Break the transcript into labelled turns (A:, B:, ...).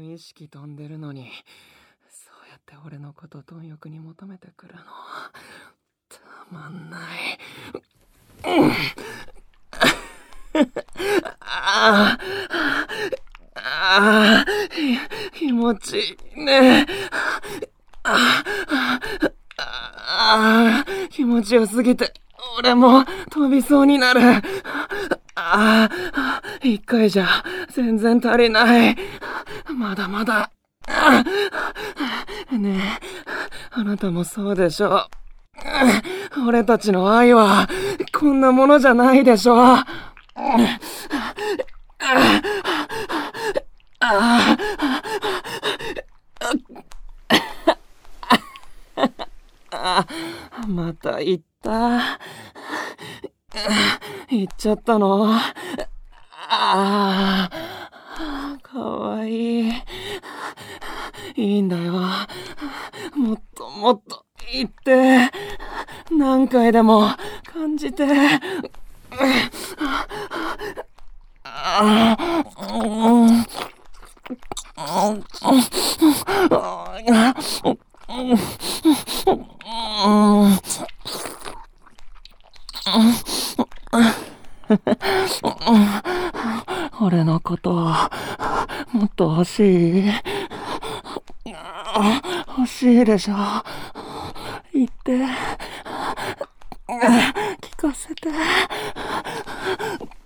A: に意識飛んでるのに、そうやって俺のこと貪欲に求めてくるの。たまんない。ああ、気持ちいいね。気持ちよすぎて、俺も飛びそうになる。一回じゃ全然足りない。まだまだ。ねえ、あなたもそうでしょ。俺たちの愛はこんなものじゃないでしょ。また行った。行っちゃったの。かわいい。いいんだよ。もっともっと言って。何回でも感じて。俺のこともっと欲しい？欲しいでしょ。言って。聞かせて。